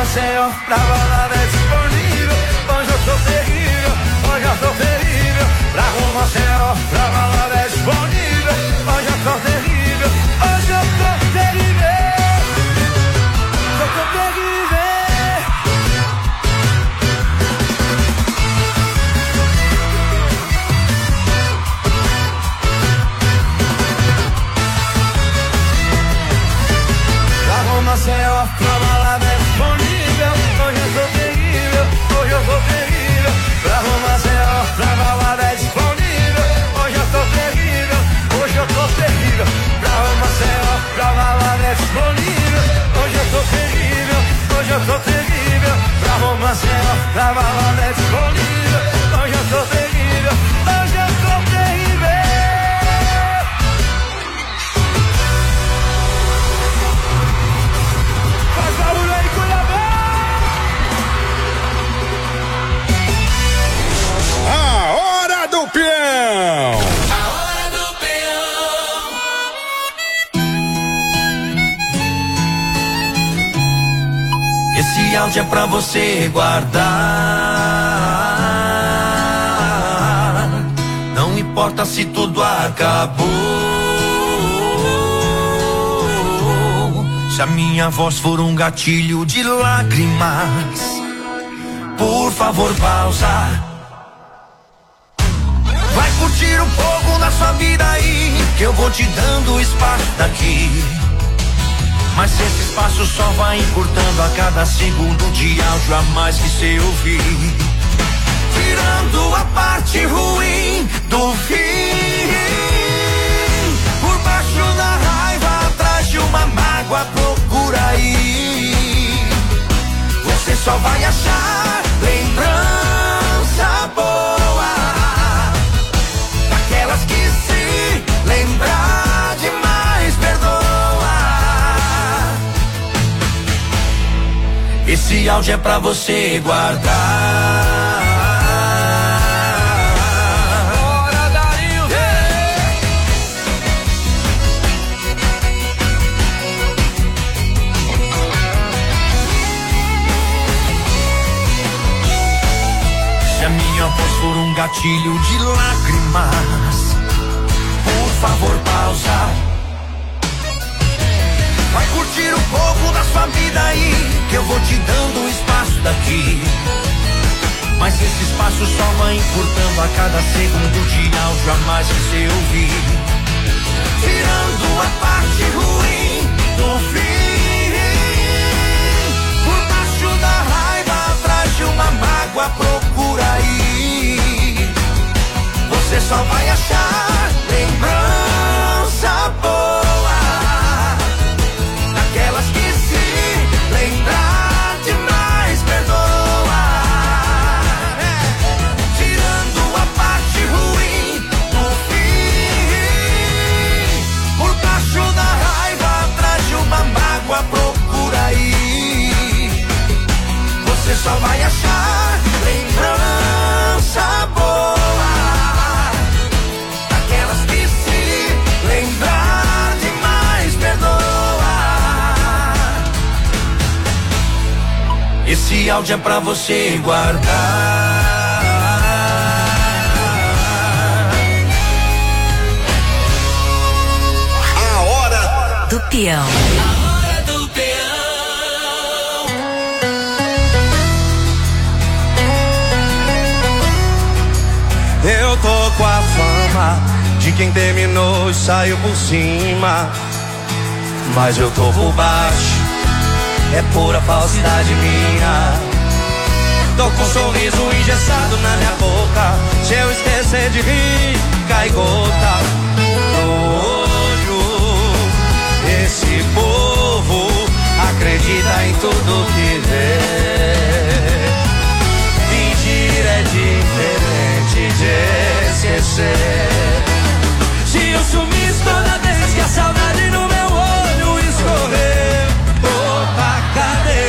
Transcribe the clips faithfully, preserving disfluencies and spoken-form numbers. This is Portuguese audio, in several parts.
Maceió, pra balada é disponível. Hoje eu tô terrível, hoje eu tô terrível. Pra Maceió, pra balada é disponível. Hoje eu tô terrível, hoje eu tô terrível. Eu tô terrível. Maceió, pra balada é disponível. Hoje eu tô terrível, hoje eu tô terrível. Pra Maceió, pra balada é disponível. Hoje eu tô terrível, hoje eu tô terrível. Pra Maceió, pra balada é disponível. Hoje eu tô terrível, hoje eu tô terrível. Pra Maceió, pra balada é disponível. Hoje eu tô terrível, hoje eu tô terrível. A hora do peão! A hora do peão! Esse áudio é pra você guardar. Não importa se tudo acabou. Se a minha voz for um gatilho de lágrimas, por favor, pausa. Vai curtir um pouco da sua vida aí, que eu vou te dando espaço daqui. Mas esse espaço só vai encurtando a cada segundo de áudio a mais que cê ouvir. Tirando a parte ruim do fim. Por baixo da raiva, atrás de uma mágoa, procura aí. Você só vai achar lembrança boa, daquelas que se lembrar demais perdoa. Esse áudio é pra você guardar. Bora, Dario! Se a minha voz for um gatilho de lágrimas, por favor, pausa. Vai curtir um pouco da sua vida aí, que eu vou te dando espaço daqui. Mas esse espaço só vai encurtando a cada segundo de áudio a mais que cê ouvir. Tirando a parte ruim do fim. Por baixo da raiva, atrás de uma mágoa, procura aí. Você só vai achar lembrança boa, daquelas que se lembrar demais perdoa. É. Tirando a parte ruim do fim. Por baixo da raiva, atrás de uma mágoa, procura aí. Você só vai achar lembrança boa, daquelas que se lembrar demais perdoa. Esse áudio é pra você guardar. A hora do peão. A hora do peão! Eu tô com a fama de quem terminou e saiu por cima, mas eu tô por baixo, é pura falsidade minha. Tô com um sorriso engessado na minha boca, se eu esquecer de rir, cai gota no olho. Esse povo acredita em tudo que vê. Fingir é diferente de esquecer. Se eu sumisse toda vez que a saudade no meu olho escorrer, opa, cadê?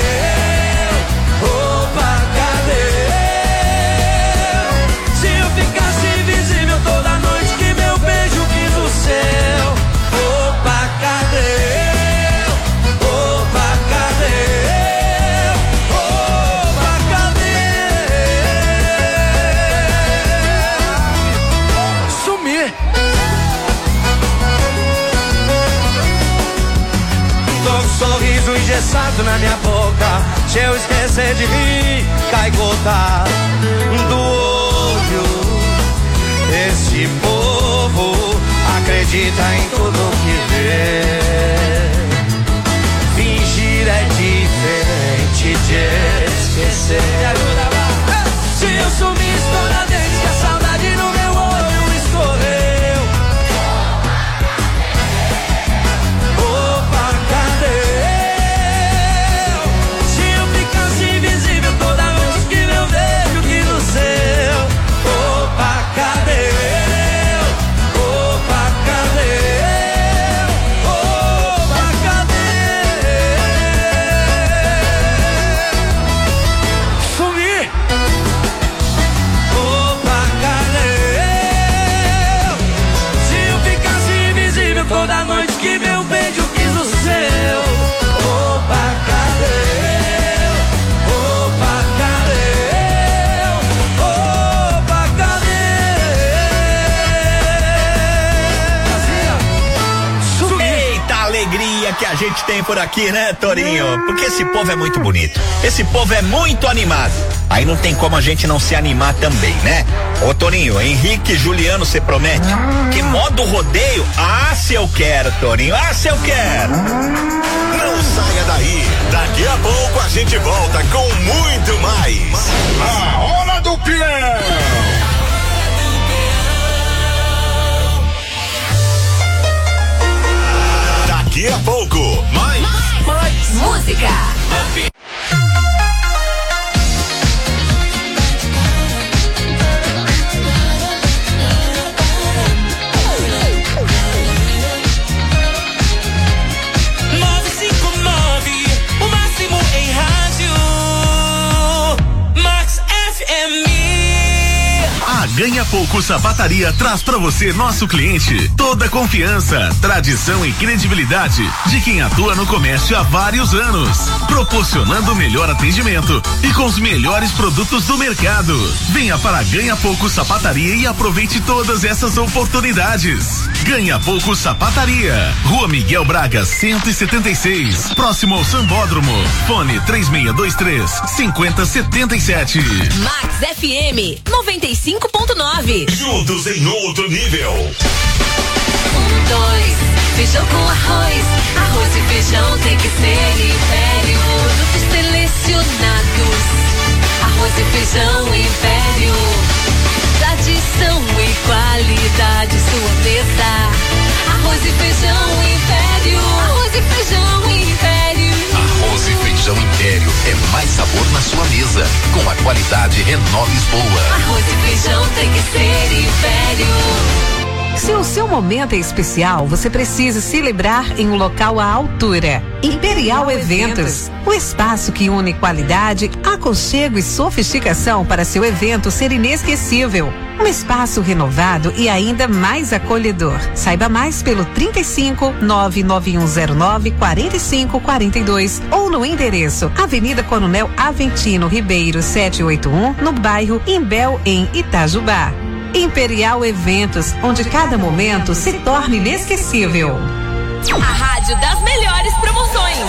Opa, cadê? Se eu ficasse invisível toda noite, que meu beijo, que engessado na minha boca. Se eu esquecer de rir, cai gota do olho. Esse povo acredita em tudo que vê. Fingir é diferente de esquecer. Me ajuda lá. Se eu sumir, estou dente, que a saudade no meu olho escorreu. Opa, cadê eu? Se eu ficasse invisível toda vez que eu vejo que no seu. Opa, cadê eu? Opa, cadê eu? Opa, cadê eu? Sumi! Opa, cadê eu? Se eu ficasse invisível toda noite que meu beijo quis o seu. Opa, cadê eu? Opa, cadê eu? Opa, cadê eu? Sumi! Eita alegria que a gente tem por aqui, né, Torinho? Porque esse povo é muito bonito. Esse povo é muito animado. Aí não tem como a gente não se animar também, né? Ô Torinho, Henrique e Juliano, você promete? Que modo rodeio? Ah, se eu quero, Torinho. Ah, se eu quero. Não saia daí. Daqui a pouco a gente volta com muito mais. A Hora do Peão. Daqui a pouco, mais. Música. nove cinco nove, o máximo em rádio. Max F M. A Ganha Pouco Sapataria traz pra você, nosso cliente, toda a confiança, tradição e credibilidade de quem atua no comércio há vários anos, proporcionando o melhor atendimento e com os melhores produtos do mercado. Venha para a Ganha Pouco Sapataria e aproveite todas essas oportunidades. Ganha Pouco Sapataria, Rua Miguel Braga, cento e setenta e seis, próximo ao Sambódromo. Fone três seis dois três, cinco zero sete sete. Max F M noventa e cinco ponto nove. Juntos em outro nível. Um, dois, feijão com arroz. Arroz e feijão tem que ser Império. Produtos selecionados. Arroz e feijão Império. Tradição e qualidade, sua mesa. Arroz e feijão Império. Arroz e feijão Império. Arroz e feijão Império é mais sabor na sua mesa. Com a qualidade Renault Lisboa. Arroz e feijão tem que ser Império. Se o seu momento é especial, você precisa celebrar em um local à altura. Imperial Eventos, o espaço que une qualidade, aconchego e sofisticação para seu evento ser inesquecível. Um espaço renovado e ainda mais acolhedor. Saiba mais pelo trinta e cinco, nove nove um zero nove, quarenta e cinco quarenta e dois ou no endereço Avenida Coronel Aventino Ribeiro setecentos e oitenta e um, no bairro Imbel, em Itajubá. Imperial Eventos, onde cada momento se torna inesquecível. A rádio das melhores promoções.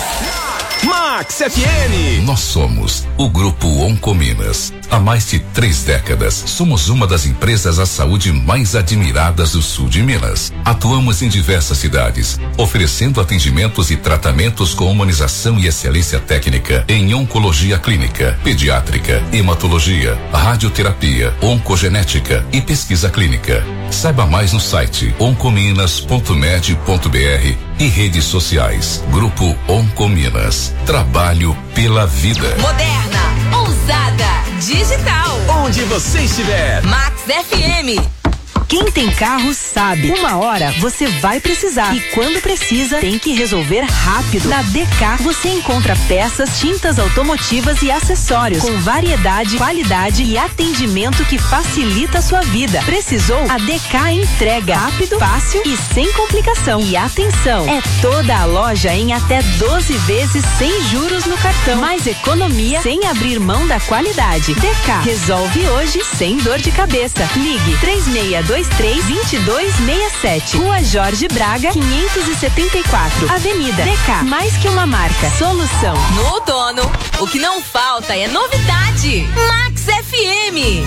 Max F M. Nós somos o Grupo Oncominas. Há mais de três décadas, somos uma das empresas à saúde mais admiradas do sul de Minas. Atuamos em diversas cidades, oferecendo atendimentos e tratamentos com humanização e excelência técnica em oncologia clínica, pediátrica, hematologia, radioterapia, oncogenética e pesquisa clínica. Saiba mais no site oncominas ponto med ponto br e redes sociais. Grupo Oncominas. Trabalho pela vida. Moderna, ousada, digital. Onde você estiver. Max F M. Quem tem carro sabe, uma hora você vai precisar e quando precisa tem que resolver rápido. Na D K você encontra peças, tintas automotivas e acessórios com variedade, qualidade e atendimento que facilita a sua vida. Precisou? A D K entrega rápido, fácil e sem complicação. E atenção, é toda a loja em até doze vezes sem juros no cartão. Mais economia sem abrir mão da qualidade. D K resolve hoje sem dor de cabeça. Ligue três seis dois dois três, dois dois seis sete. Rua Jorge Braga, quinhentos e setenta e quatro. Avenida D K. Mais que uma marca. Solução. No outono, o que não falta é novidade. Max F M.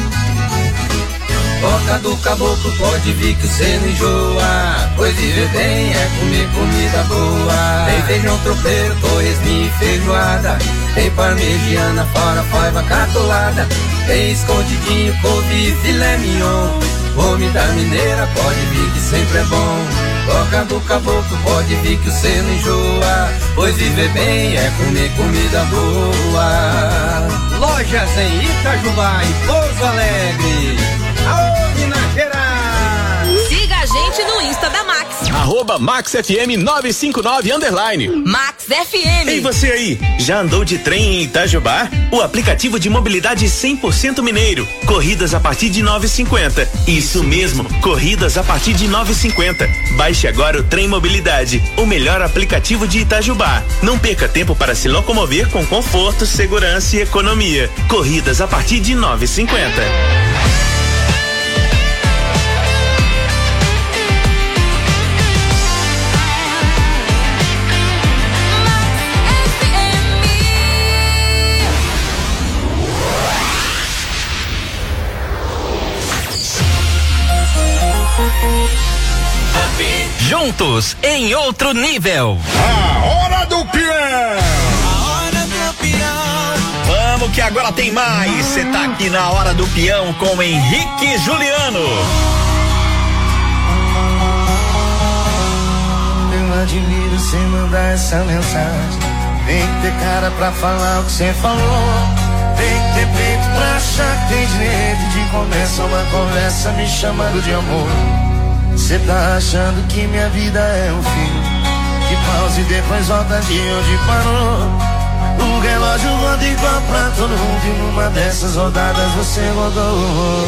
Boca do caboclo, pode vir que cê não enjoa, pois viver bem é comer comida boa. Tem feijão tropeiro, torresminho e feijoada, tem parmegiana, fora foiva catolada, tem escondidinho, couve e filé mignon. Homem da mineira, pode vir que sempre é bom. Boca do caboclo, pode vir que cê não enjoa, pois viver bem é comer comida boa. Lojas em Itajubá e Pouso Alegre. Aô, Minas Gerais! Siga a gente no Insta da Max. Arroba Max F M nove cinco nove underline. Max F M. Ei, você aí, já andou de trem em Itajubá? O aplicativo de mobilidade cem por cento mineiro. Corridas a partir de nove e cinquenta. Isso mesmo, corridas a partir de nove e cinquenta. Baixe agora o Trem Mobilidade, o melhor aplicativo de Itajubá. Não perca tempo para se locomover com conforto, segurança e economia. Corridas a partir de nove e cinquenta. Juntos em outro nível. A hora do peão. A hora do peão. Vamos que agora tem mais. Você tá aqui na hora do peão com Henrique Juliano. Eu admiro você mandar essa mensagem. Tem que ter cara pra falar o que você falou. Tem que ter peito pra achar que tem direito de começar uma conversa me chamando de amor. Cê tá achando que minha vida é um filme que pausa e depois volta de onde parou. O relógio roda igual pra todo mundo e numa dessas rodadas você rodou.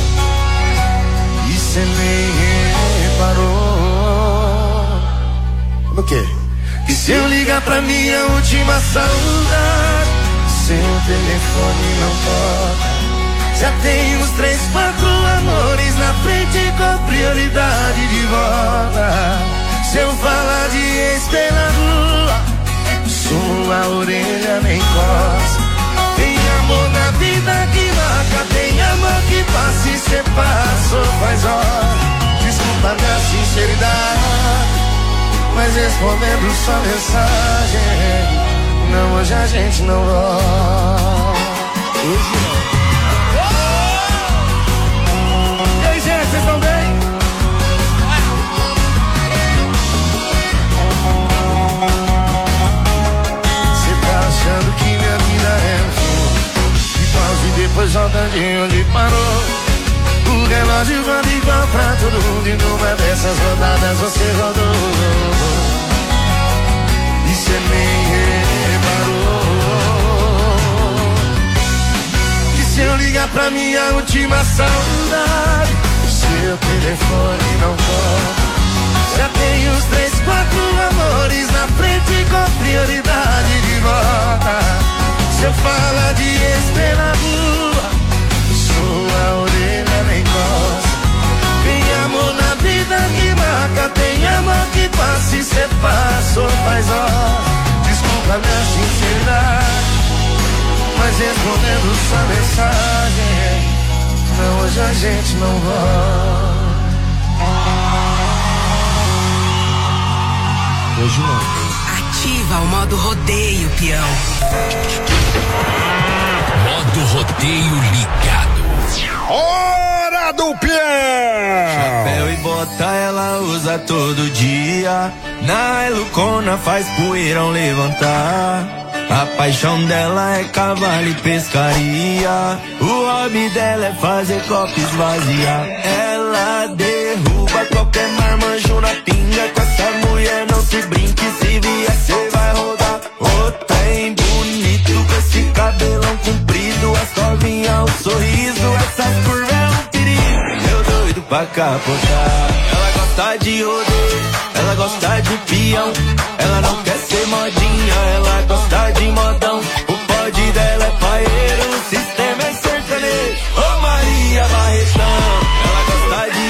E cê nem reparou. O quê? Que se eu ligar pra minha última saudade, seu telefone não toca. Já tem uns três, quatro amores na frente com prioridade de volta. Se eu falar de ex pela rua, sua orelha nem coça. Tem amor na vida que marca, tem amor que passa e cê passou faz hora. Desculpa minha sinceridade, mas respondendo sua mensagem, não, hoje a gente não volta. Hoje não. Vocês estão bem? Você tá achando que minha vida é um filme que pausa e depois volta de onde parou. O relógio roda igual pra todo mundo e numa dessas rodadas você rodou. E cê nem reparou que se eu ligar pra minha última saudade, seu telefone não toca. Já tem uns três, quatro amores na frente com prioridade de volta. Se eu falar de ex pela rua, sua orelha nem coça. Tem amor na vida que marca, tem amor que passa e cê passou faz hora. Desculpa minha sinceridade, mas respondendo sua mensagem, não, hoje a gente não volta. Hoje não. Ativa o modo rodeio, peão. Modo rodeio ligado. Hora do peão. Chapéu e bota ela usa todo dia. Na Elucona faz poeirão levantar. A paixão dela é cavalo e pescaria. O hobby dela é fazer copo esvaziar. Ela derruba qualquer marmanjo na pinga. Com essa mulher não se brinque, se vier cê vai rodar. Ô trem bonito com esse cabelão comprido. As novinhas, o sorriso, essas curvas é um perigo. Eu doido pra capotar. Ela gosta de rodeio, ela gosta de peão. Ela não quer ser modinha, ela gosta de modão. O pod dela é paeiro, o sistema é sertanejo. Ô Maria Barretão, ela gosta de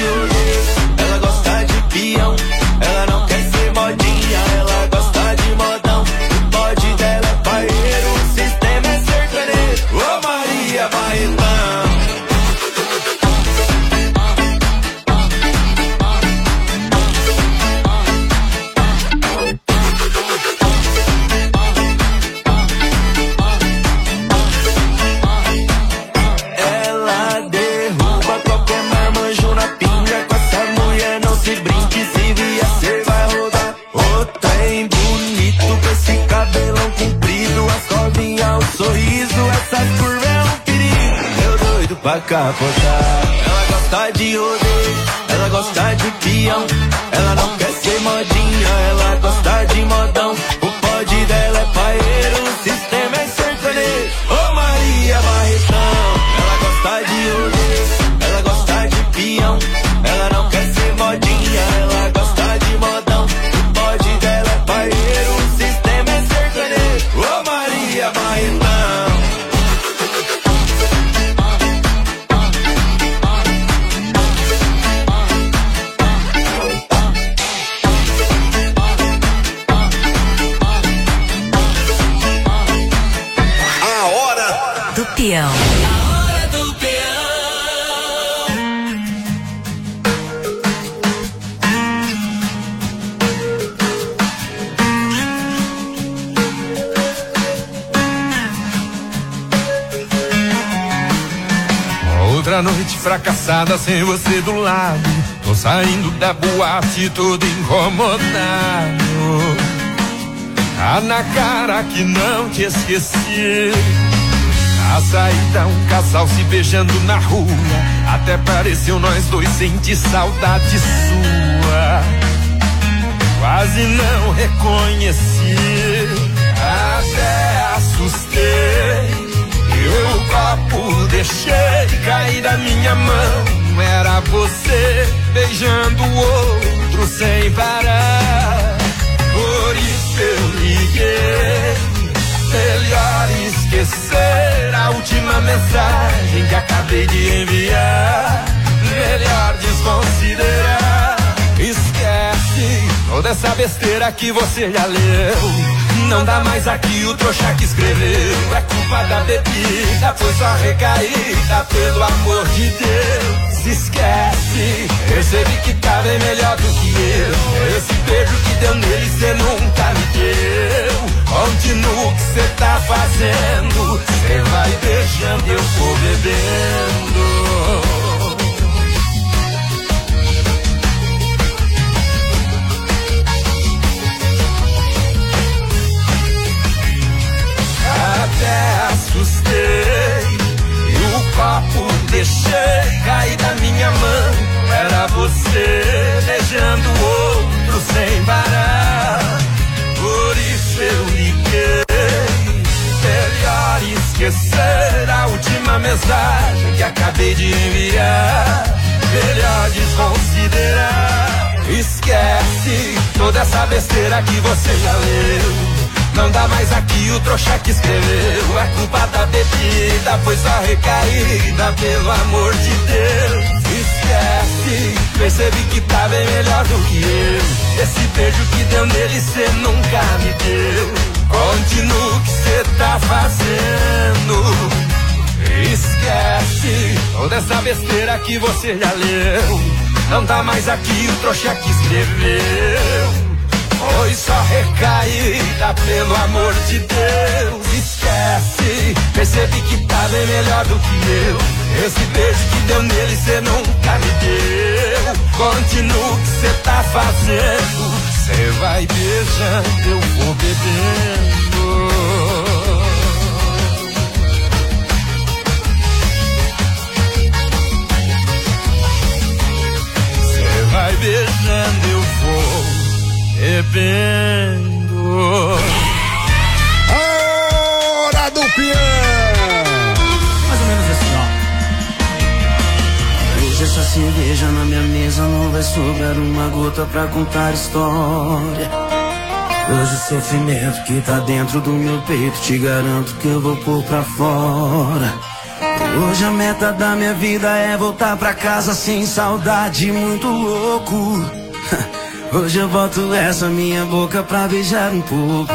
pra capotar. Ela gosta de rodeio, ela gosta de peão. Ela não quer ser modinha, ela gosta de modão. O pod dela é paeiro, o sistema é sertanejo. Ô Maria Barretão, ela gosta de rodeio, ela gosta de peão. Ela não quer ser modinha, ela gosta de modão. O pod dela é paeiro, o sistema é sertanejo. Ô Maria Barretão. Peão. A hora do peão. Outra noite fracassada sem você do lado. Tô saindo da boate todo incomodado. Tá na cara que não te esqueci. Na saída um casal se beijando na rua. Até pareceu nós dois sentir saudade sua. Quase não reconheci, até assustei. Eu o copo deixei cair da minha mão. Era você beijando o outro sem parar. Por isso eu liguei. Melhor esquecer a última mensagem que acabei de enviar. Melhor desconsiderar. Esquece toda essa besteira que você já leu. Não dá mais aqui o trouxa que escreveu. É culpa da bebida, foi só recaída, pelo amor de Deus. Se esquece, percebi que tá bem melhor do que eu. Esse beijo que deu nele cê nunca me deu. Continua o que cê tá fazendo. Cê vai beijando e eu vou bebendo. Até assustei e o copo deixei cair da minha mão. Era você beijando o outro sem parar. Por isso eu liguei. Melhor esquecer a última mensagem que acabei de enviar. Melhor desconsiderar. Esquece toda essa besteira que você já leu. Não dá mais aqui o trouxa que escreveu. É culpa da bebida, foi só recaída, pelo amor de Deus. Esquece, percebi que tá bem melhor do que eu. Esse beijo que deu nele cê nunca me deu. Continua o que cê tá fazendo. Esquece toda essa besteira que você já leu. Não dá mais aqui o trouxa que escreveu. Foi só recaída, pelo amor de Deus. Esquece, percebi que tá bem melhor do que eu. Esse beijo que deu nele cê nunca me deu. Continua o que cê tá fazendo. Cê vai beijando, eu vou bebendo. Cê vai beijando, eu vou bebendo. Hora do peão. Mais ou menos assim, ó. Hoje essa cerveja na minha mesa não vai sobrar uma gota pra contar história. Hoje o sofrimento que tá dentro do meu peito, te garanto que eu vou pôr pra fora. Hoje a meta da minha vida é voltar pra casa sem saudade, muito louco. Hoje eu boto essa minha boca pra beijar um pouco.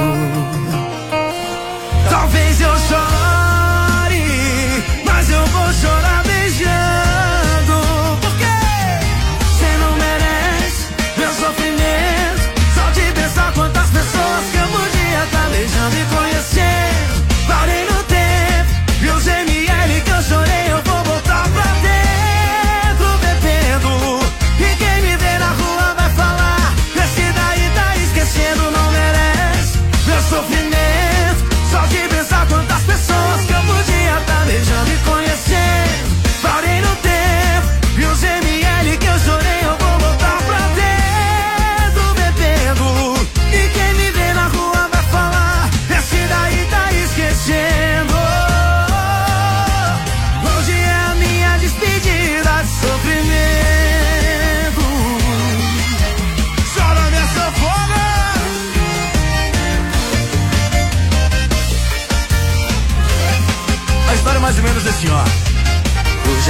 Talvez eu chore, mas eu vou chorar beijando. Porque cê não merece meu sofrimento. Só de pensar quantas pessoas que eu podia tá beijando e conhecendo. Parei no tempo e os M L que eu chorei eu vou voltar pra dentro bebendo. E quem me vê na rua vai falar: esse daí tá esquecendo, não merece meu sofrimento. Só de pensar quantas pessoas que eu podia tá beijando e conhecendo.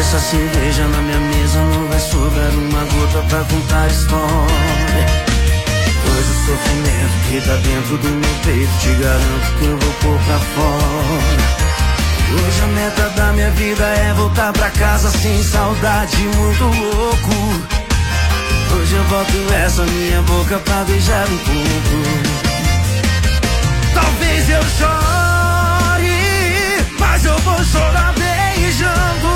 essa cerveja na minha mesa não vai sobrar uma gota pra contar história. Pois o sofrimento que tá dentro do meu peito, te garanto que eu vou pôr pra fora. Hoje a meta da minha vida é voltar pra casa sem saudade, muito louco. Hoje eu boto essa minha boca pra beijar um pouco. Talvez eu chore, mas eu vou chorar beijando.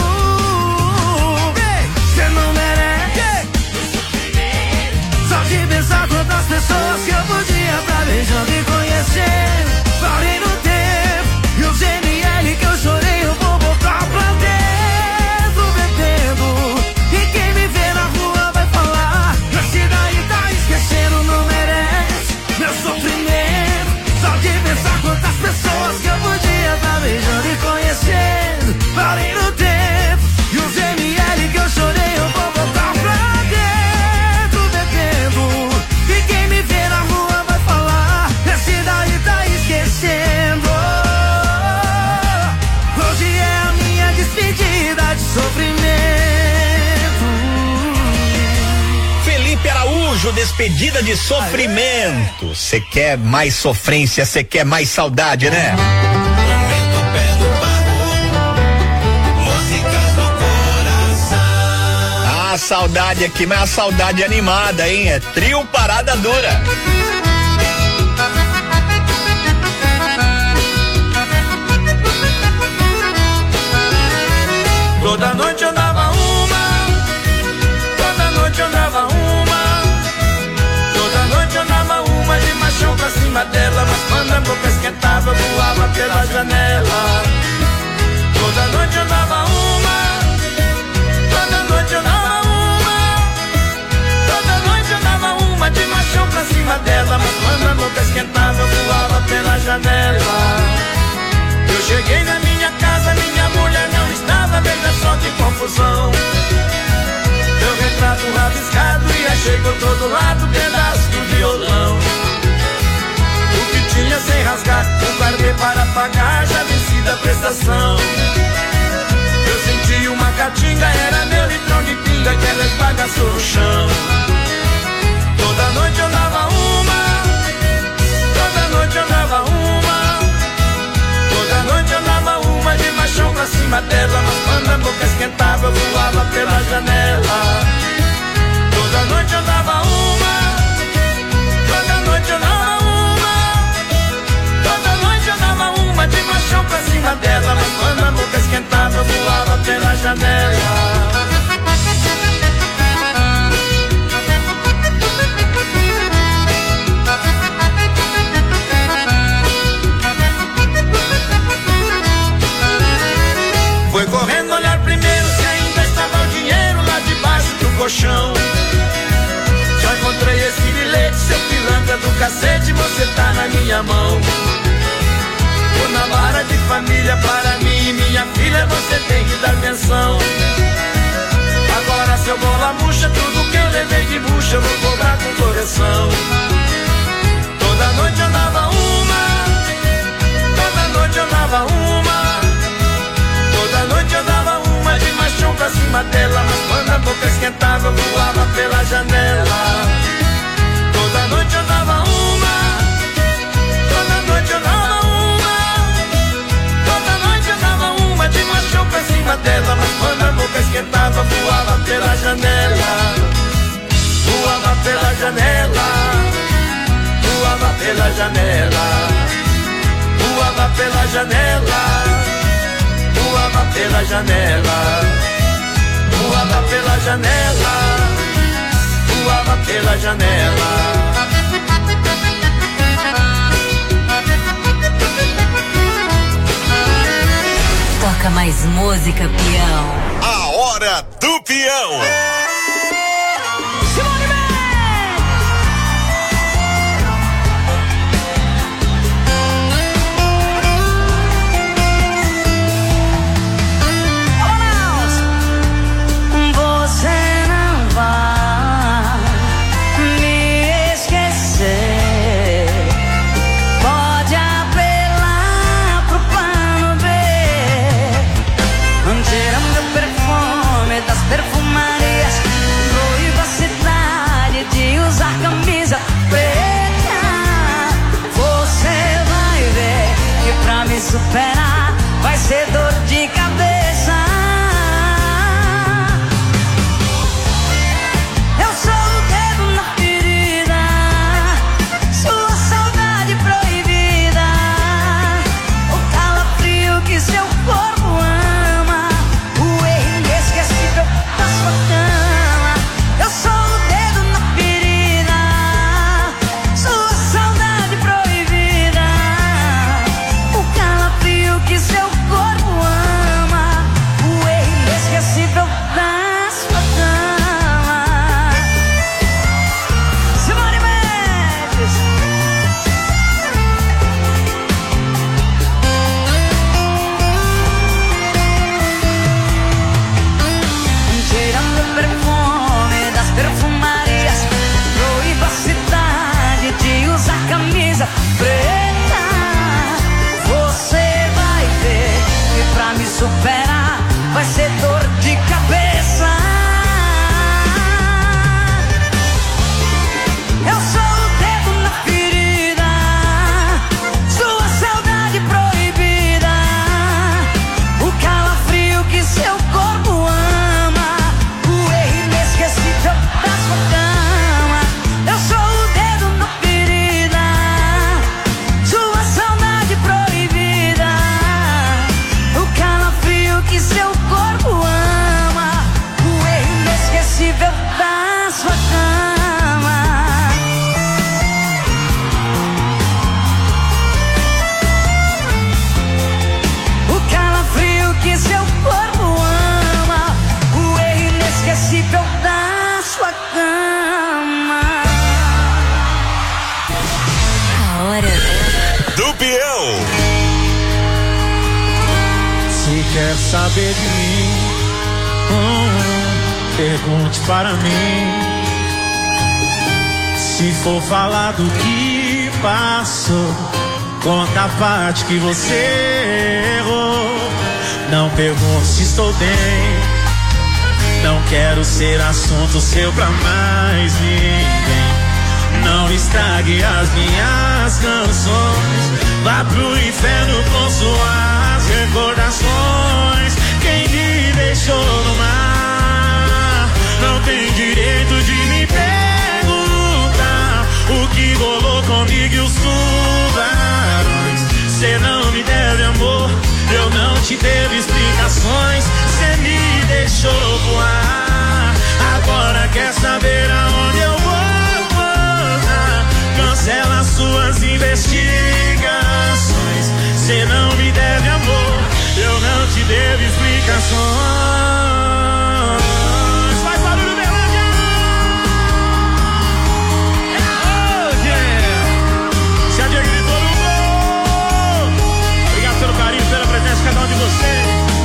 Cê não merece. Só de pensar quantas pessoas que eu podia estar beijando e conhecendo. Parei no tempo e os M L que eu chorei eu vou botar pra dentro bebendo. E quem me vê na rua vai falar, esse daí tá esquecendo, não merece meu sofrimento. Só de pensar quantas pessoas que eu podia estar beijando e conhecendo. Parei no tempo e os M L que eu chorei eu vou botar pra dentro bebendo. E quem me vê na rua vai falar, esse daí tá esquecendo. Hoje é a minha despedida de sofrimento. Felipe Araújo, despedida de sofrimento. Você quer mais sofrência, você quer mais saudade, né? A saudade aqui, mas a saudade animada, hein? É trio Parada Dura. Toda noite eu dava uma, toda noite eu dava uma, toda noite eu dava uma de machão pra cima dela, mas quando a boca esquentava voava pela janela. Toda noite eu dava uma, toda noite eu dava uma, toda noite eu dava uma de machão pra cima dela, mas quando a boca esquentava voava pela janela. Eu cheguei na minha casa, minha mulher não estava, veja só que confusão. Meu retrato rabiscado e achei por todo lado pedaço do violão. O que tinha sem rasgar, eu guardei para pagar, já vencida a prestação. Eu senti uma catinga, era meu litrão de pinga que ela esbagaçou no chão. Toda noite eu dava uma, toda noite eu dava uma, toda noite eu dava uma de machão pra cima dela, mas quando a boca esquentava eu voava pela janela. Toda noite eu dava uma, toda noite eu dava uma, toda noite eu dava uma de machão pra cima dela, mas quando a boca esquentava eu voava pela janela. Foi correndo olhar primeiro se ainda estava o dinheiro lá debaixo do colchão. Só encontrei esse bilhete, seu pilantra do cacete, você tá na minha mão. Tô na vara de família, para mim e minha filha você tem que dar pensão. Agora seu bola murcha, tudo que eu levei de bucha eu vou cobrar com correção. Toda noite eu dava uma, toda noite eu dava uma, toda noite eu dava uma de machão pra cima dela, mas quando a boca esquentava eu voava pela janela. Toda noite eu dava uma, toda noite eu dava uma, toda noite eu dava uma de machão pra cima dela, mas quando a boca esquentava voava pela janela. Voava pela janela, voava pela janela, voava pela janela, voava pela janela, voava pela janela, voava pela janela. Toca mais música, peão. A hora do peão. Tira meu perfume quer saber de mim, hum, pergunte para mim. Se for falar do que passou, conta a parte que você errou. Não pergunte se estou bem, não quero ser assunto seu pra mais ninguém. Não estrague as minhas canções, vá pro inferno com suas recordações. Quem me deixou no mar não tem direito de me perguntar o que rolou comigo e os tubarões. Cê não me deve amor, eu não te devo explicações. Cê me deixou voar, agora quer saber aonde eu vou. Cancela suas investigações. Cê não me deve amor, eu não te devo explicações. Faz barulho, Berlândia! Oh, yeah! Se a Diego gritou no gol. Obrigado pelo carinho, pela presença de cada um de vocês.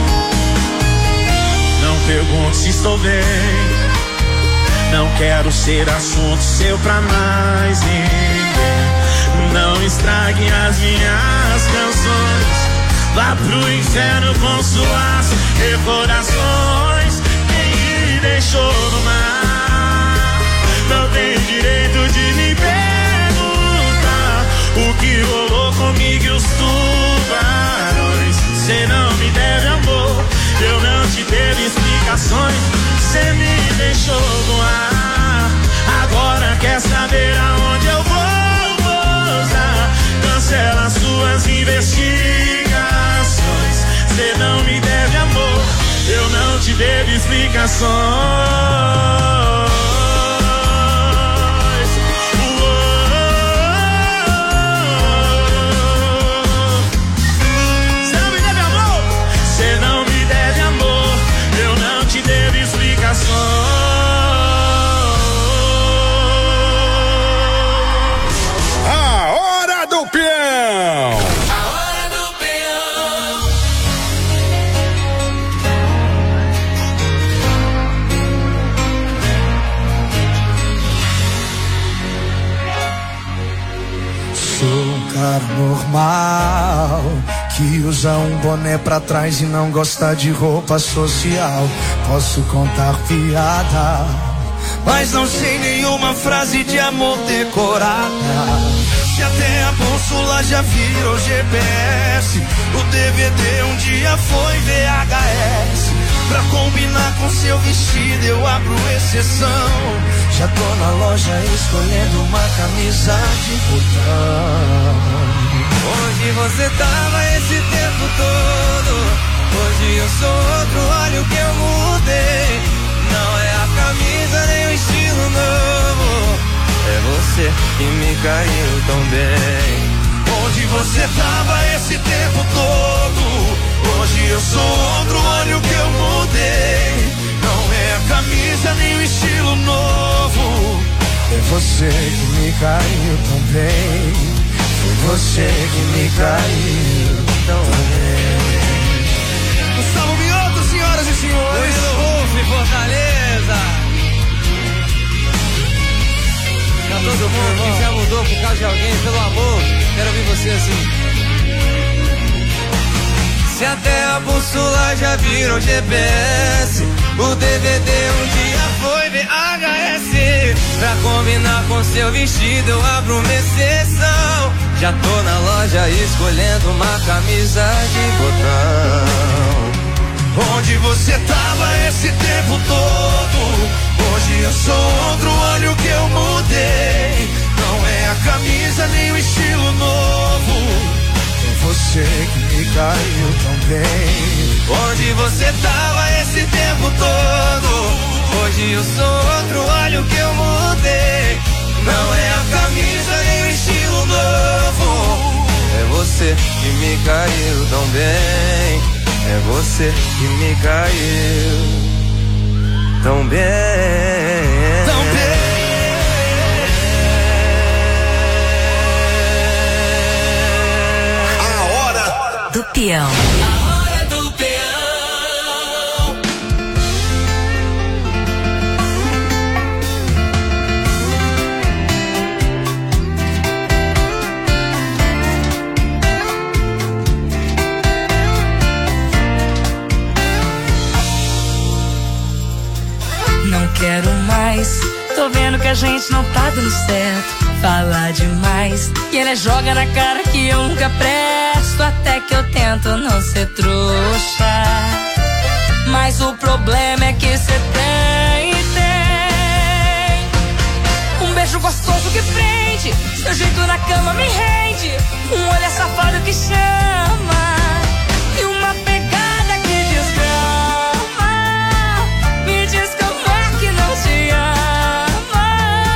Não pergunte se estou bem, não quero ser assunto seu pra mais ninguém. Não estrague as minhas canções, vá pro inferno com suas recordações. Quem me deixou no mar não tem direito de me perguntar o que rolou comigo e os tubarões. Cê não me deve amor, eu não te devo explicações. Cê me deixou voar, agora quer saber aonde eu vou pousar. Cancela suas investigações. Cê não me deve amor, eu não te devo explicações. Cê não me deve amor, cê não me deve amor, eu não te devo explicações. A hora do peão. A hora do peão. Sou um cara normal que usa um boné pra trás e não gosta de roupa social. Posso contar piada, mas não sei nenhuma frase de amor decorada. Se até a bússola já virou G P S, o D V D um dia foi V H S. Pra combinar com seu vestido eu abro exceção. Já tô na loja escolhendo uma camisa de botão. Onde você tava esse tempo todo? Hoje eu sou outro, olha o que eu mudei. Não é a camisa nem o estilo novo, é você que me caiu tão bem. Onde você tava esse tempo todo? Hoje eu sou outro, olha o que eu mudei. Não é a camisa nem o estilo novo, é você que me caiu tão bem. Foi você que me caiu tão bem. Gustavo Mioto, senhoras e senhores. Luiz Wolf, Fortaleza. Pra todo mundo que já mudou por causa de alguém, pelo amor, quero ouvir você assim. Se até a bússola já virou G P S, o D V D um dia foi V H S. Pra combinar com seu vestido eu abro uma exceção. Já tô na loja escolhendo uma camisa de botão. Onde você tava esse tempo todo? Hoje eu sou outro, olha o que eu mudei. Não é a camisa nem o estilo novo, é você que me caiu tão bem. Onde você tava esse tempo todo? Hoje eu sou outro, olha o que eu mudei. Não é a camisa nem o estilo novo, é você que me caiu tão bem. É você que me caiu tão bem. Tão bem. A hora do peão. A hora do peão. gente não tá dando certo. Fala demais, e ele joga na cara que eu nunca presto. Até que eu tento não ser trouxa, mas o problema é que cê tem, tem um beijo gostoso que prende, seu jeito na cama me rende, um olhar safado que chama e uma pegada que desgrama. Me diz como é que não te ama.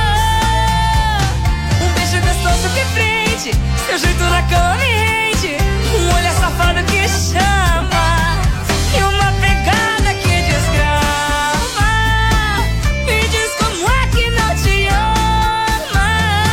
Um beijo gostoso que prende, seu jeito na cama me rende, um olhar safado que chama e uma pegada que desgrama. Me diz como é que não te ama.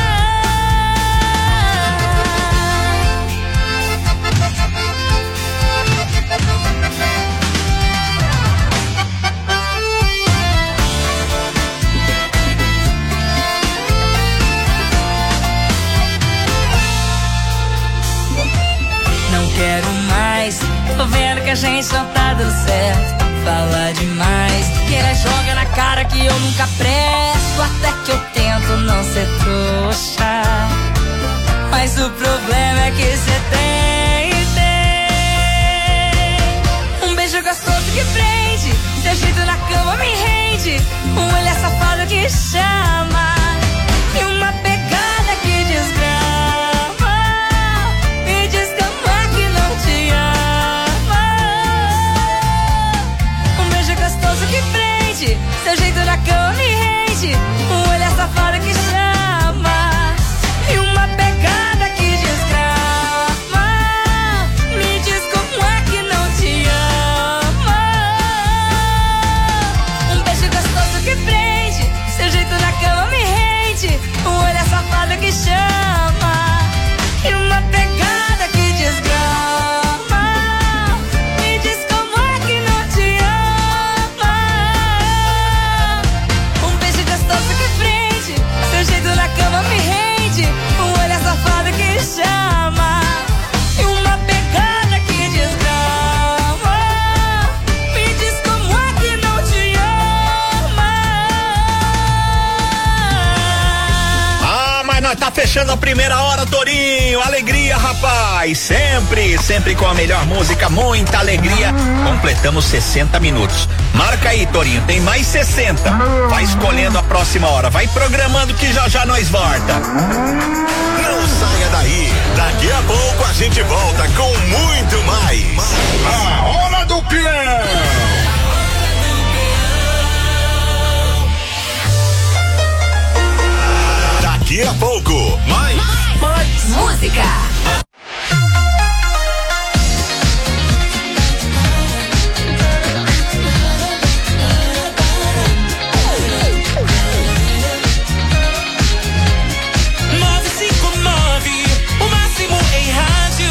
Não quero mais, tô vendo que a gente não tá dando certo. Fala demais, que ela joga na cara que eu nunca presto. Até que eu tento não ser trouxa, mas o problema é que cê tem, tem um beijo gostoso que prende, seu jeito na cama me rende, um olhar safado que chama e uma pegada que desgrama. Me diz como é que não te ama. Um beijo gostoso que prende, seu jeito na cama me rende, um olhar safado que chama e uma pegada que desgrama. Me diz como é que não te ama. Um beijo gostoso que prende, seu jeito na cama me rende, um olhar safado que chama e uma pegada que desgrama. Me diz como é que não te ama. Um beijo gostoso que prende, seu jeito na cama me rende, um olhar safado que chama e uma pegada que desgrama. Me diz como é que não te ama. Ah, mas nós tá fechando a primeira hora, Torinho. Alegria, rapaz. Sempre, sempre com a melhor música, muita alegria. Completamos sessenta minutos. Marca aí, Torinho, tem mais sessenta. Vai escolhendo a próxima hora. Vai programando que já já nós volta. Não saia daí. Daqui a pouco a gente volta com muito mais. A Hora do Peão. Daqui a pouco, mais. Mais música. nove cinco nove, o máximo em rádio.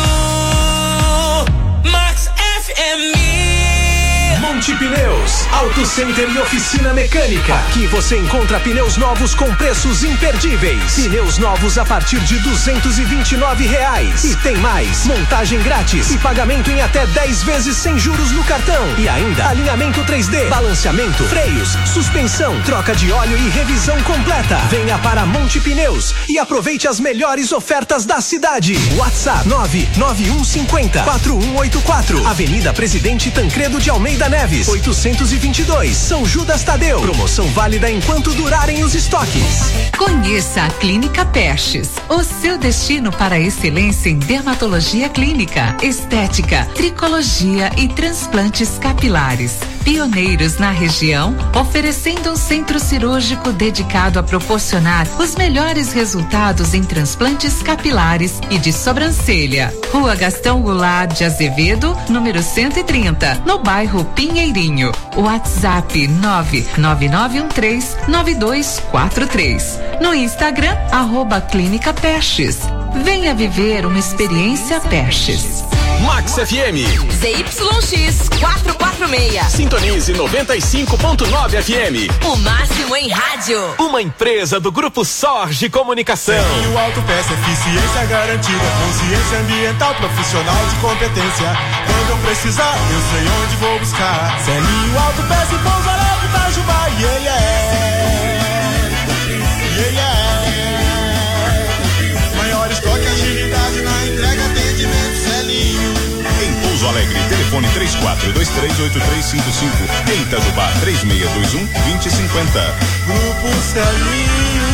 Max F M. Monte Pneus, Auto Center e Oficina Mecânica. Aqui você encontra pneus novos com preços imperdíveis. Pneus novos a partir de duzentos e vinte e nove reais. E tem mais, montagem grátis e pagamento em até dez vezes sem juros no cartão. E ainda alinhamento três D, balanceamento, freios, suspensão, troca de óleo e revisão completa. Venha para Monte Pneus e aproveite as melhores ofertas da cidade. WhatsApp nove nove um cinco zero quatro um oito quatro. Avenida Presidente Tancredo de Almeida Neves, oitocentos e vinte e dois, São Judas Tadeu. Promoção válida enquanto durarem os estoques. Conheça a Clínica Pestes, o seu destino para a excelência em dermatologia clínica, estética, tricologia e transplantes capilares. Pioneiros na região, oferecendo um centro cirúrgico dedicado a proporcionar os melhores resultados em transplantes capilares e de sobrancelha. Rua Gastão Goulart de Azevedo, número cento e trinta, no bairro Pinheirinho. WhatsApp nove nove nove um três nove dois quatro três. No Instagram, arroba Clínica Pestes. Venha viver uma experiência Pestes. Max F M. Z Y X quatrocentos e quarenta e seis. Sintonize noventa e cinco ponto nove F M. O máximo em rádio. Uma empresa do Grupo Sorge Comunicação. Selinho Autopeça, eficiência garantida, consciência ambiental, profissional de competência. Quando eu precisar, eu sei onde vou buscar. Selinho Autopeça em Pouso Alegre, Itajubá, e ele é yeah, yeah. Maior estoque, agilidade na entrega, atendimento, Celinho. Em Pouso Alegre, telefone três quatro dois três oito três cinco cinco. Em Itajubá, três seis dois um dois zero cinco zero. Grupo Celinho.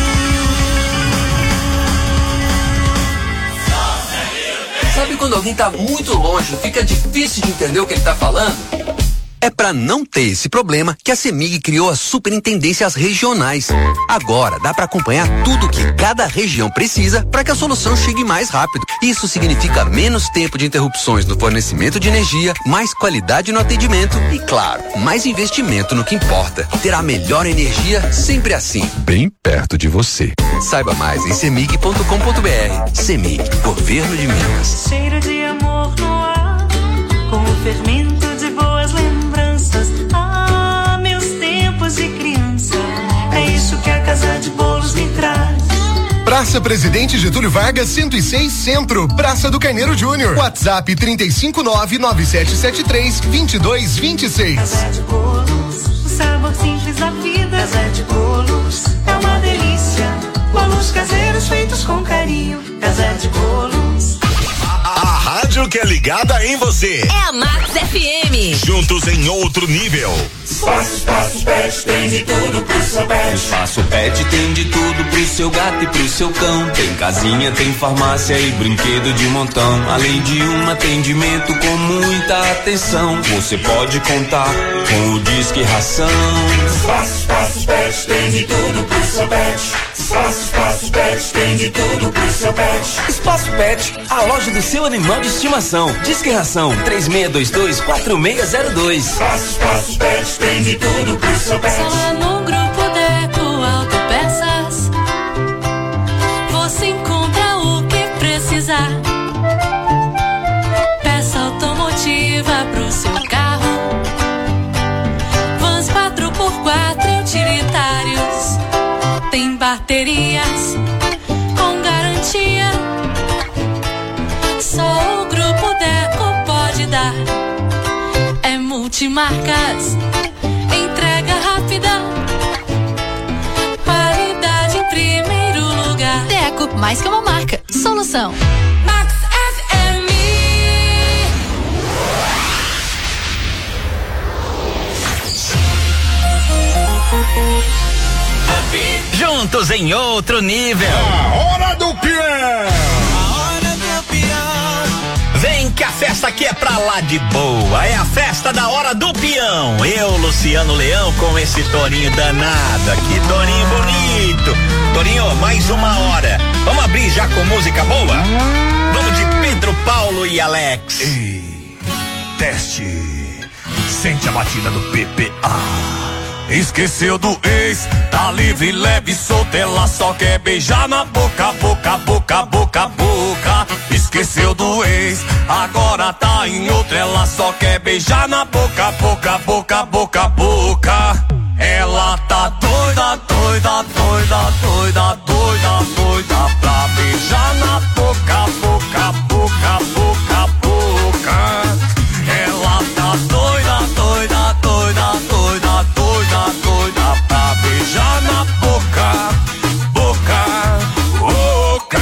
Sabe quando alguém tá muito longe, fica difícil de entender o que ele tá falando? É para não ter esse problema que a CEMIG criou as superintendências regionais. Agora dá para acompanhar tudo que cada região precisa para que a solução chegue mais rápido. Isso significa menos tempo de interrupções no fornecimento de energia, mais qualidade no atendimento e, claro, mais investimento no que importa. Ter a melhor energia sempre assim, bem perto de você. Saiba mais em cemig ponto com ponto br. CEMIG, Governo de Minas. Cheiro de amor no ar, com o fermento de boas lembranças. Ah, meus tempos de criança, é isso que a Casa de Bolos me traz. Praça Presidente Getúlio Vargas, cento e seis Centro, Praça do Carneiro Júnior. WhatsApp trinta e cinco nove nove sete sete três dois dois dois seis. Casa de Bolos, o sabor simples da vida. Casa de Bolos, é uma delícia. Bolos caseiros feitos com carinho. Casa de Bolos. A rádio que é ligada em você. É a Max F M. Juntos em outro nível. Espaço, espaço, pet, tem de tudo pro seu pet. Espaço Pet tem de tudo pro seu gato e pro seu cão. Tem casinha, tem farmácia e brinquedo de montão. Além de um atendimento com muita atenção. Você pode contar com o Disque Ração. Espaço, espaço, pet, tem de tudo pro seu pet. Espaço, espaço, pet, tem de tudo pro seu pet. Espaço Pet, a loja do seu animal de estimação. Disque Ração três seis dois dois quatro seis zero dois. Espaço, espaço, pet, tem de tudo pro seu pet. Só no Grupo Deco Autopeças você encontra o que precisar. Peça automotiva pro seu carro, vans quatro por quatro utilitários, tem baterias com garantia. Só o Grupo Deco pode dar. É multimarcas, entrega rápida, qualidade em primeiro lugar. Deco, mais que uma marca, solução. Max F M. Juntos em outro nível. A hora do peão. Vem que a festa aqui é pra lá de boa. É a festa da hora do peão. Eu, Luciano Leão, com esse tourinho danado aqui. Tourinho bonito. Tourinho, mais uma hora. Vamos abrir já com música boa? Vamos de Pedro Paulo e Alex. Ei, teste. Sente a batida do P P A. Esqueceu do ex, tá livre, leve, solta, ela só quer beijar na boca, boca, boca, boca, boca. Esqueceu do ex, agora tá em outra, ela só quer beijar na boca, boca, boca, boca, boca. Ela tá doida, doida, doida, doida, doida, doida pra beijar na boca, boca, boca, boca, boca. Ela tá doida, doida, doida, doida, doida, doida pra beijar na boca, boca, boca.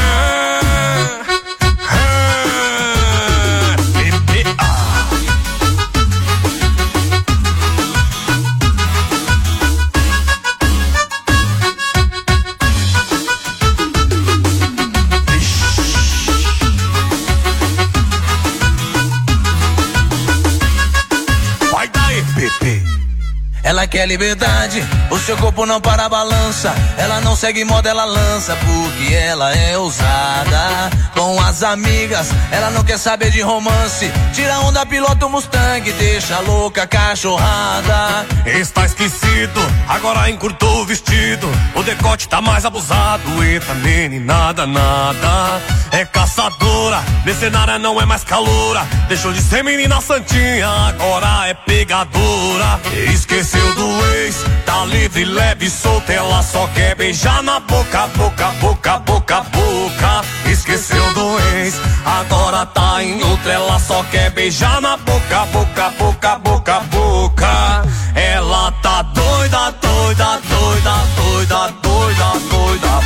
Ela quer liberdade, o seu corpo não para a balança. Ela não segue moda, ela lança, porque ela é ousada. Com as amigas, ela não quer saber de romance. Tira onda, pilota o Mustang, deixa louca a cachorrada. Está esquecido, agora encurtou o vestido. O decote tá mais abusado. Eita, nene, nada, nada. É caçadora, mercenária não é mais caloura. Deixou de ser menina santinha, agora é pegadora. Esqueceu do ex, tá livre, leve, solta, ela só quer beijar na boca, boca, boca, boca, boca. Esqueceu do ex, agora tá em outra, ela só quer beijar na boca, boca, boca, boca, boca. Ela tá doida, doida, doida, doida, doida, doida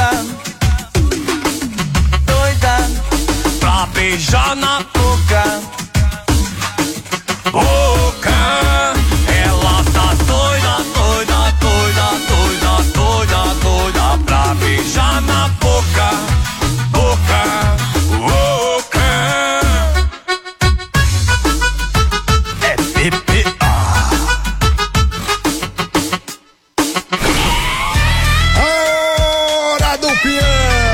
doida, doida, pra beijar na boca, boca. Ela tá doida, doida, doida, doida, doida, doida, pra beijar na boca, boca, boca. É P P A. Hora do peão.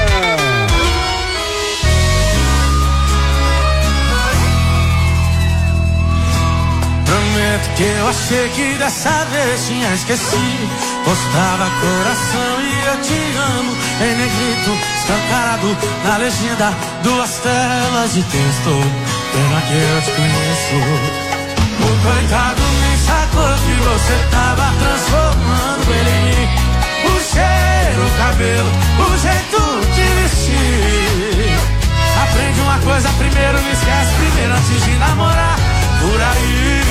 Prometo que eu achei que dessa vez tinha esquecido. Postava coração e eu te amo em negrito, escancarado na legenda, duas telas de texto. Pena que eu te conheço. O coitado nem sacou que você tava transformando ele em mim. O cheiro, o cabelo, o jeito de vestir. Aprende uma coisa primeiro, não esquece primeiro antes de namorar. Por aí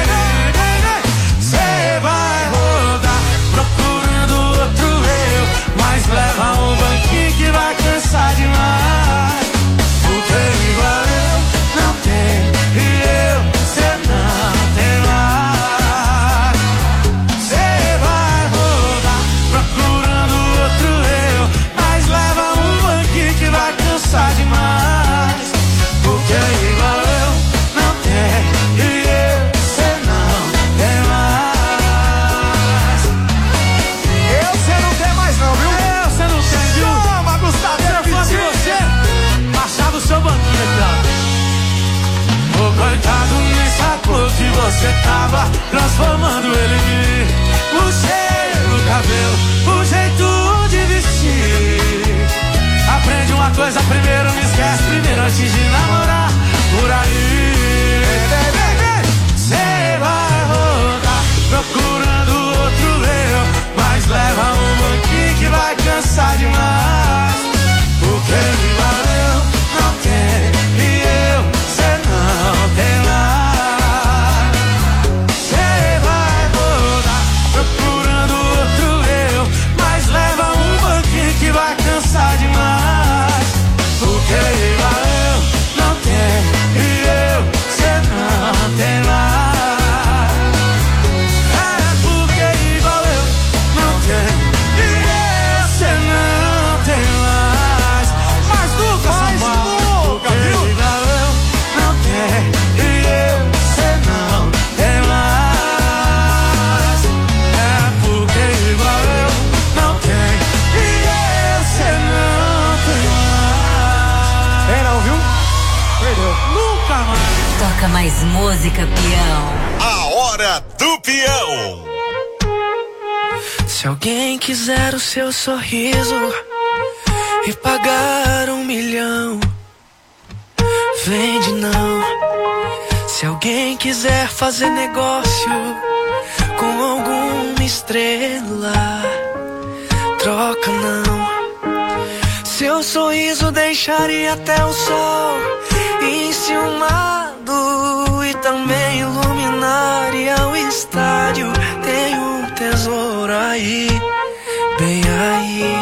cê vai rodar procurando outro eu, mas leva um banquinho que vai cansar demais. Porque igual eu não tem e eu cê não tem mais. Cê vai rodar procurando outro eu, mas leva um banquinho que vai cansar demais. Porque igual eu não tem e eu cê não tem mais. Eu cê não tem mais não, viu? Eu cê não tem, viu? Toma, Gustavo. Se eu fosse você, baixava o seu banquinho aqui, ó. O coitado nem sacou que você tava transformando ele em mim. O cheiro, o cabelo, o jeito de vestir. Aprende uma coisa primeiro, não esquece primeiro antes de namorar. Por aí cê vai rodar procurando outro eu, mas leva um banquinho que vai cansar demais. Porque igual eu não tenho e eu cê não tem mais. Cê vai rodar procurando outro eu, mas leva um banquinho que vai cansar demais. Porque igual eu não tenho e eu cê não tem mais. É porque igual eu não tenho e eu cê não tem mais. Mas nunca mais nunca, viu? Igual eu não tenho e eu cê não tem mais. É porque igual eu não tenho e eu cê não tem mais. É não, viu? Perdeu. Nunca mais. Toca mais música, peão. A hora do peão. Se alguém quiser o seu sorriso e pagar um milhão, vende não. Se alguém quiser fazer negócio com alguma estrela, troca não. Seu sorriso deixaria até o sol enciumado e também iluminaria o estádio. Tem um tesouro aí, bem aí,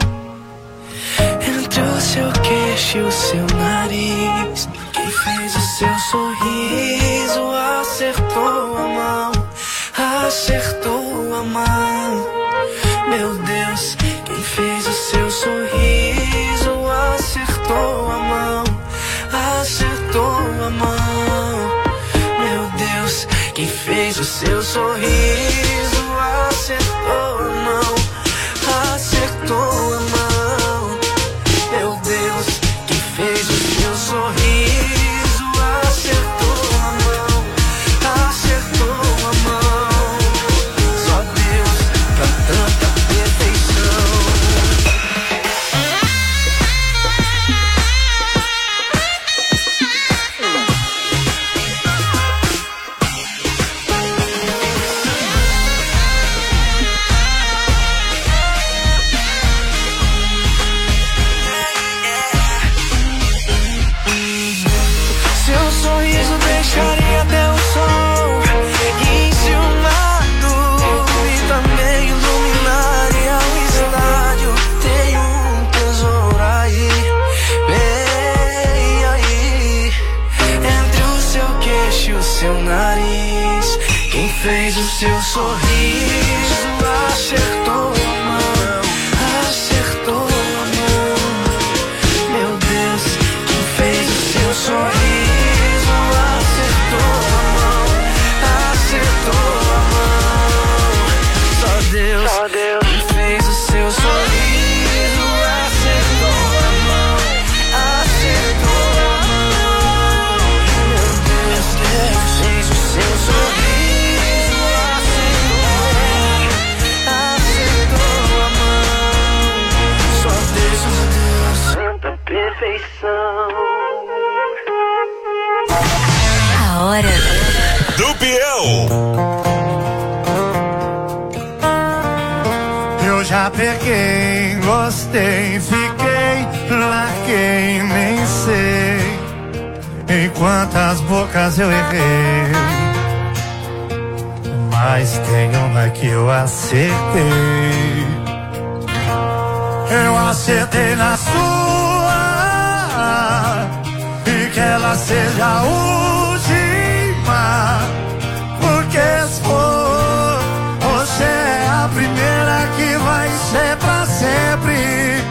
entre o seu queixo e o seu nariz. Quem fez o seu sorriso acertou a mão, acertou a mão. Meu Deus, quem fez o seu sorriso acertou a mão, acertou a mão. Meu Deus, quem fez o seu sorriso acertou a mão, acertou a mão. Meu Deus, quem fez o seu sorriso acertou a mão, acertou a mão. Só Deus pra tanta perfeição. fez o seu sorriso, acertou a mão, acertou a mão. Meu Deus, quem fez o seu sorriso, acertou a mão, acertou a mão. Só Deus, só Deus, quem fez o seu sorriso, acertou a mão, acertou a mão. Meu Deus, quem fez o seu sorriso. Perfeição. A hora do peão. Eu já peguei, gostei, fiquei, larguei, nem sei em quantas bocas eu errei, mas tem uma que eu acertei. Eu acertei na sua, e que ela seja a última, porque se for, você é a primeira que vai ser pra sempre,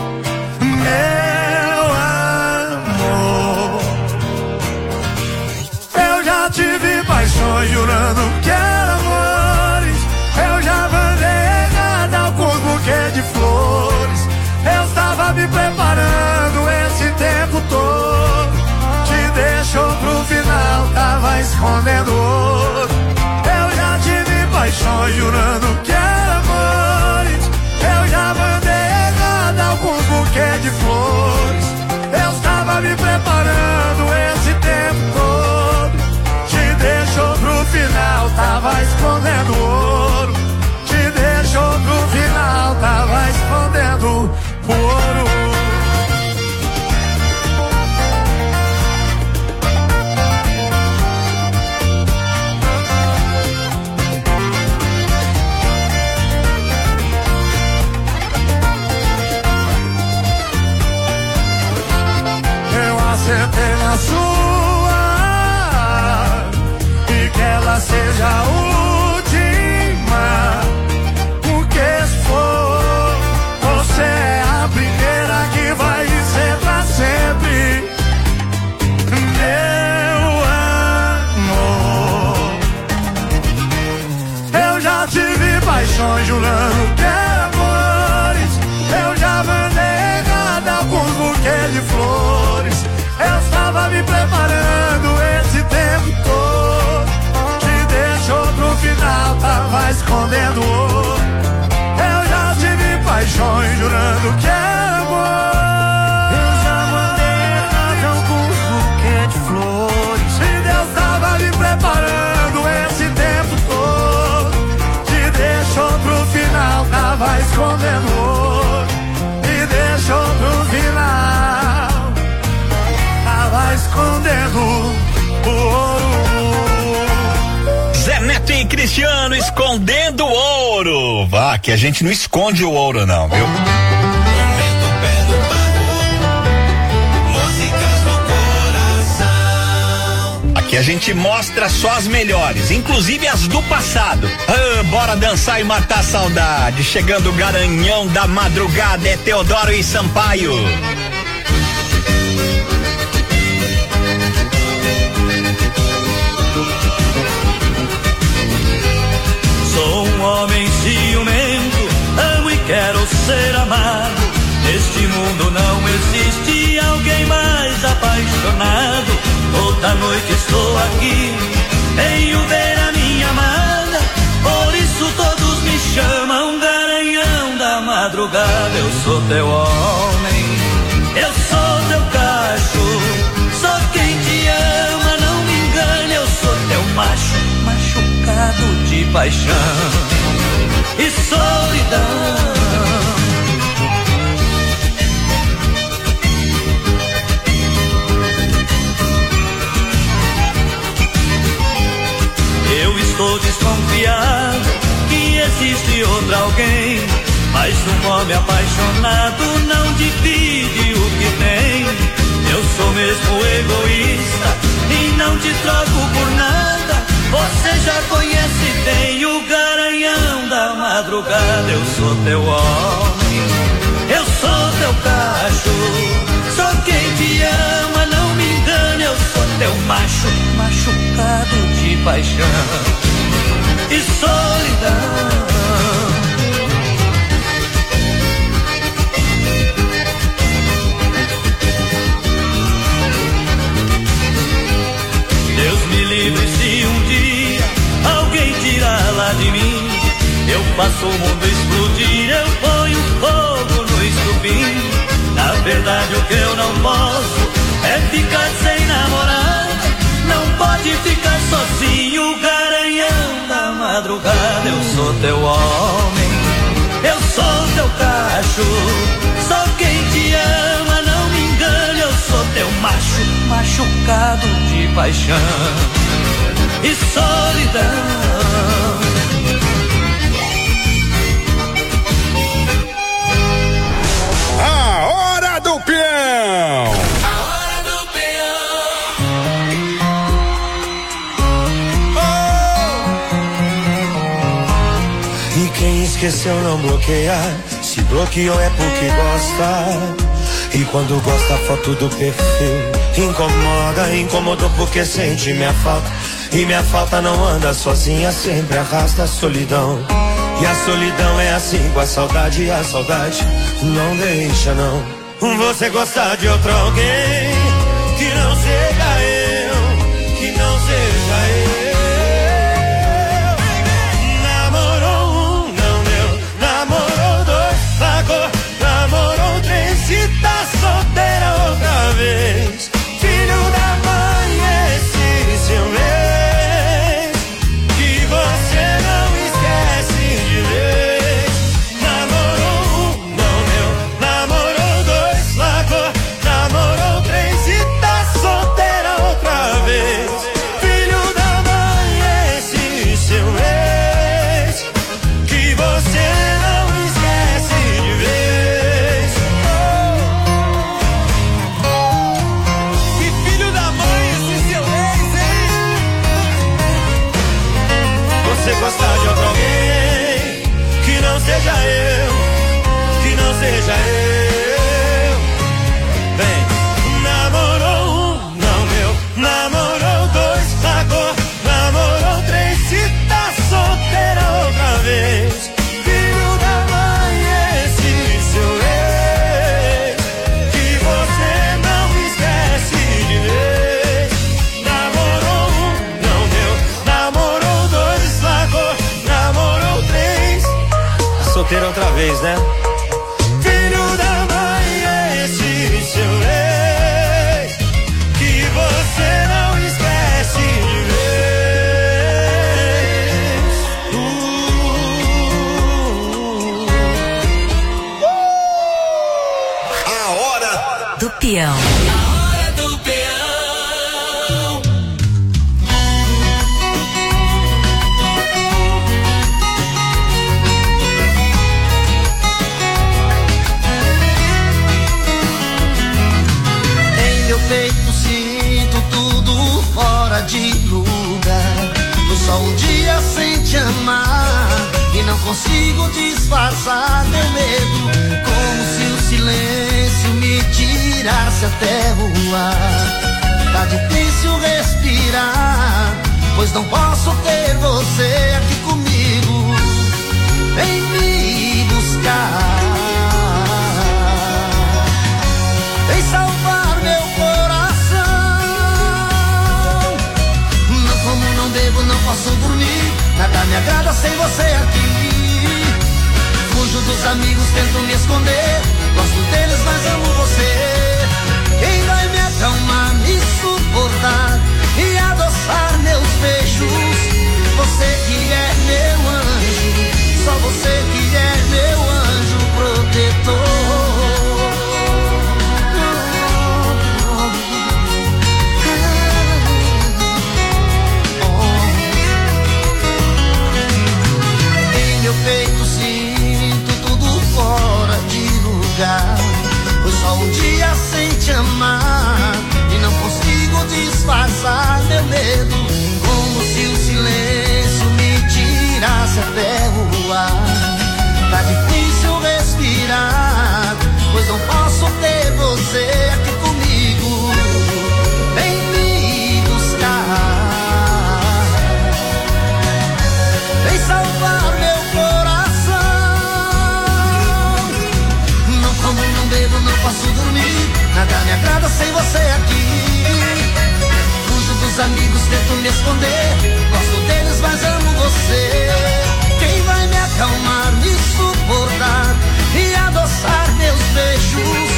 meu amor. Eu já tive paixões jurando que era amores, eu já mandei errada alguns buquês de flores. Eu estava me preparando esse tempo todo, te deixou pro final, tava escondendo ouro. Eu já tive paixões jurando que era amores, eu já mandei errado alguns buquês de flores. Eu estava me preparando esse tempo todo, te deixou pro final, tava escondendo ouro. Te deixou pro final, tava escondendo ouro. Eu acertei na sua, e que ela seja a última, porque se for, você é a primeira que vai ser pra sempre, meu amor. Eu já tive paixões jurando que era amores, eu já mandei errado alguns buquês de flores. Eu estava me preparando esse tempo todo, te deixou pro final, tava escondendo ouro. Eu já tive paixões jurando que era amor, eu já mandei errado alguns buquês de flores. E Deus tava me preparando esse tempo todo, te deixou pro final, tava escondendo ouro. E deixou pro final, tava escondendo o ouro. Zé Neto e Cristiano escondendo o ouro. Vá, que a gente não esconde o ouro não, viu? Aqui a gente mostra só as melhores, inclusive as do passado. Ah, bora dançar e matar a saudade. Chegando o Garanhão da Madrugada, é Teodoro e Sampaio. Sou um homem ciumento, amo e quero ser amado. Neste mundo não existe alguém mais apaixonado. Toda noite estou aqui, venho ver a minha amada. Por isso todos me chamam Garanhão da Madrugada. Eu sou teu homem, eu sou teu cacho, sou quem te ama, não me engane. Eu sou teu macho, machucado de paixão e solidão. Eu estou desconfiado que existe outro alguém, mas um homem apaixonado não divide o que tem. Eu sou mesmo egoísta e não te troco por nada. Você já conhece bem o garanhão da madrugada. Eu sou teu homem, eu sou teu cacho. Sou quem te ama, não me engane. Eu sou teu macho, machucado de paixão e solidão. Deus me livre se um dia alguém tirar lá de mim. Eu faço o mundo explodir, eu ponho fogo no estupim. Na verdade o que eu não posso é ficar sem namorar. Não pode ficar sozinho, garanhão da madrugada. Eu sou teu homem, eu sou teu cacho. Sou quem te ama, não me engane. Eu sou teu macho, machucado de paixão e solidão. A hora do peão! A hora do peão! Oh! E quem esqueceu não bloqueia. Se bloqueou é porque gosta. E quando gosta a foto do perfil incomoda, incomodou porque sente minha falta. E minha falta não anda sozinha, sempre arrasta a solidão. E a solidão é assim com a saudade, e a saudade não deixa não. Você gostar de outro alguém que não seja eu, que não seja eu. Namorou um, não deu, namorou dois, largou, namorou três, se tá solteira outra vez. Filho da mãe, esse seu ex, que você não esquece de vez. Namorou um, não deu, namorou dois, largou, namorou três, se tá solteira outra vez. Filho da mãe, esse seu ex, que você não esquece de vez. Que filho da mãe, esse seu ex, hein? Você gostar de outro alguém que não seja eu, que não seja eu. Vem, namorou um, não deu, namorou dois, largou, namorou três, se tá solteira outra vez. Filho da mãe, esse seu ex, que você não esquece de vez. Namorou um, não deu, namorou dois, largou, namorou três, tá solteira outra vez, né? Filho da mãe, esse seu ex, que você não esquece de vez. A hora do peão. A hora do peão! Em meu peito sinto tudo fora de lugar. Foi só um dia sem te amar e não consigo disfarçar meu medo. Como se o silêncio me tirasse até o ar. Tá difícil respirar, pois não posso ter você aqui comigo. Vem me buscar, vem salvar meu coração. Não como, não bebo, não posso dormir. Nada me agrada sem você aqui. Fujo dos amigos, tento me esconder. Gosto deles, mas amo você. Quem vai me acalmar, me suportar e adoçar meus beijos? Você que é meu anjo, só você que é meu anjo protetor. Em meu peito sinto tudo fora de lugar. Foi só um dia sem te amar e não consigo disfarçar meu medo. Como como se o silêncio me tirasse até o ar. Tá difícil respirar, pois não posso ter você aqui comigo. Vem me buscar, vem salvar meu coração. Não como, não bebo, não posso dormir, nada me agrada sem você aqui. Fujo dos amigos, tento me esconder, gosto deles, mas amo você. Quem vai me acalmar, me suportar,